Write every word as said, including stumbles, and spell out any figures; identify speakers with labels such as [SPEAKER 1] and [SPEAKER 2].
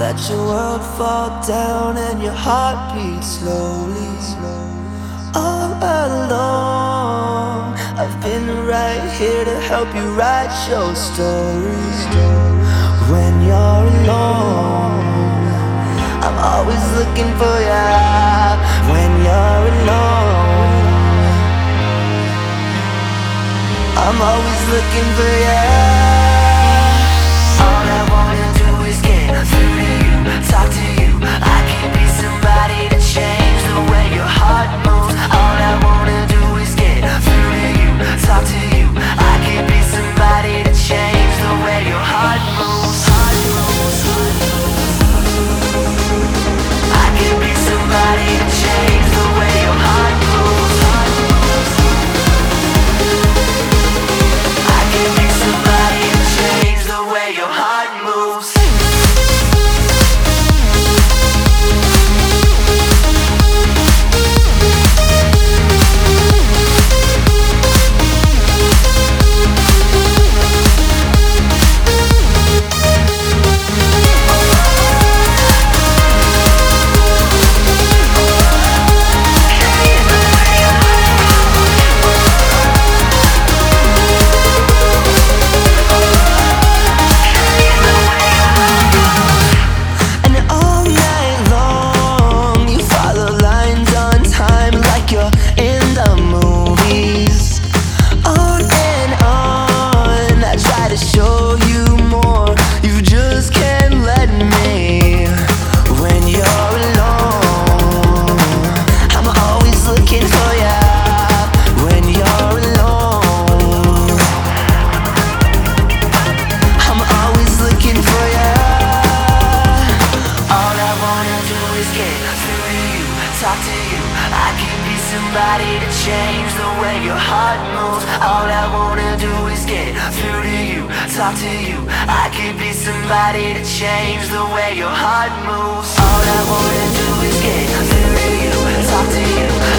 [SPEAKER 1] let your world fall down and your heart beats slowly. All along, I've been right here to help you write your story. When you're alone, I'm always looking for ya. When you're alone, I'm always looking for ya. All I wanna do is get through to you, talk to you. I can be somebody to change the way your heart moves. All I wanna do is get through to you, talk to you. I can be somebody to change the way your heart moves. Heart moves. I can be somebody to change the way your heart moves. Heart moves. I can be somebody to change the way your heart moves. Talk to you, I can be somebody to change the way your heart moves. All I wanna do is get through to you, talk to you. I can be somebody to change the way your heart moves. All I wanna do is get through to you, talk to you.